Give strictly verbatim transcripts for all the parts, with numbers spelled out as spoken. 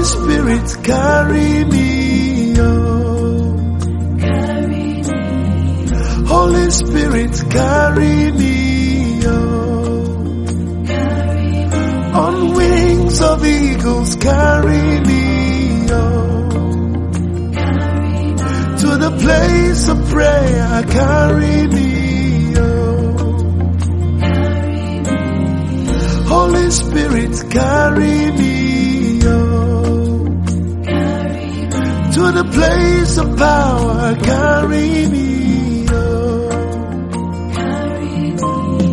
Spirit, carry me, oh. Carry me. Holy Spirit, carry me, oh. Carry me. On wings of eagles, carry me, oh. Carry me. To the place of prayer, carry me, oh. Carry me. Holy Spirit, carry me, oh. Carry me. To the place of power, carry me, oh. Carry me.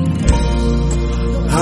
I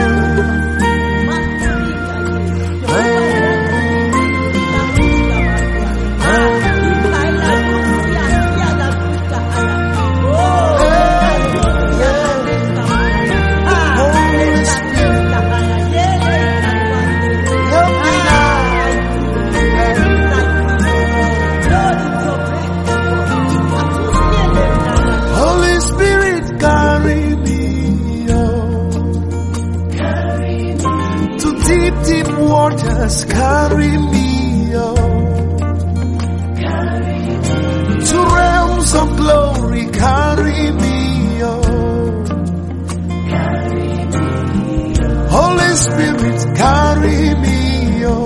Holy Spirit, carry me, oh. Carry me. To deep, deep waters, carry me, oh. Carry me. To realms of glory, carry me, oh. Carry me. Holy Spirit, carry me, oh.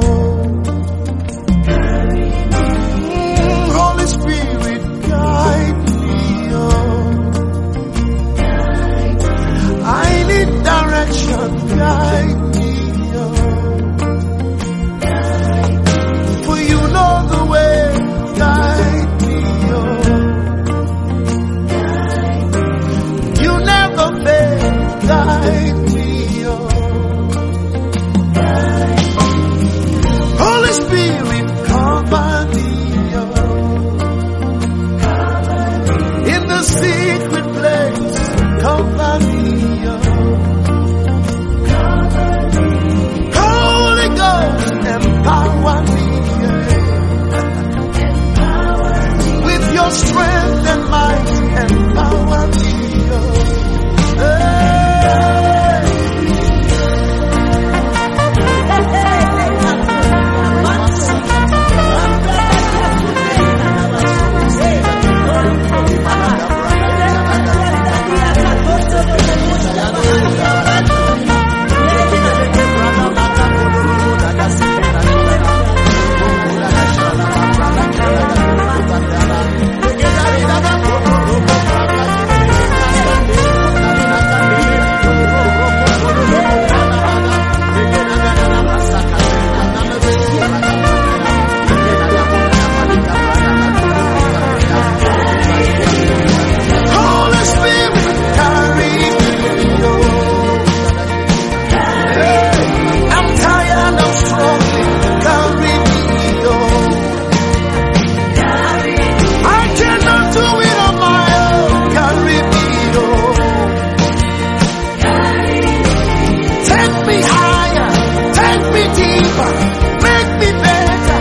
Carry me. Mm, Holy Spirit, guide me, oh. Guide me. I need direction, guide me, oh. Guide me. For you know the way, guide me, oh. Guide me. You never fail, guide me, oh. Guide me. Holy Spirit, cover me, oh. Cover me. In the secret place, cover me, oh. Cover me. Holy Ghost, empower me, yeah. Empower me. With your strength and might, empower me, oh. Hey. Holy Spirit, carry me, oh. Hey, I'm tired of struggling, carry me, oh. I cannot do it on my own, carry me, oh. Take me higher, take me deeper, make me better.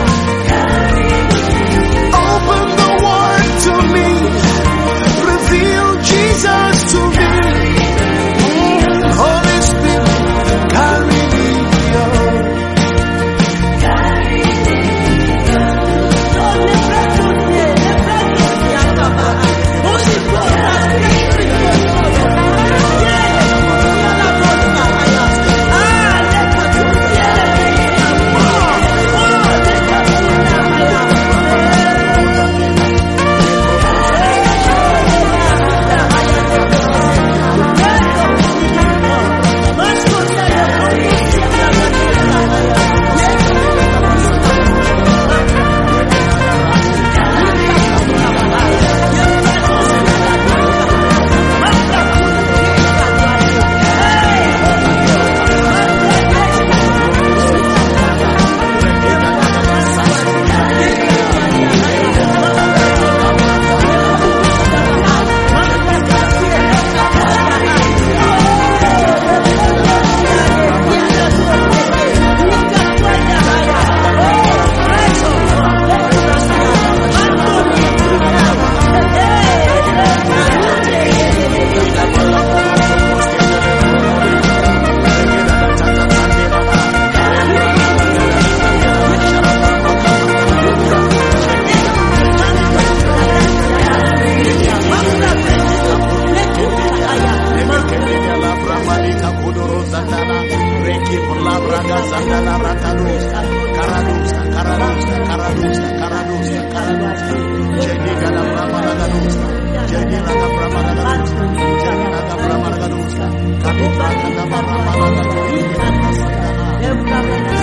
Open the word to me, reveal Jesus to me. Mm, Holy Spirit, carry me, oh. Jeda la bratadosta, caradosta, caradosta, caradosta, caradosta, caradosta. Jeda la bramagadosta, Jeda la bramagadosta, Jeda la bramagadosta. Kabita la bramagadosta.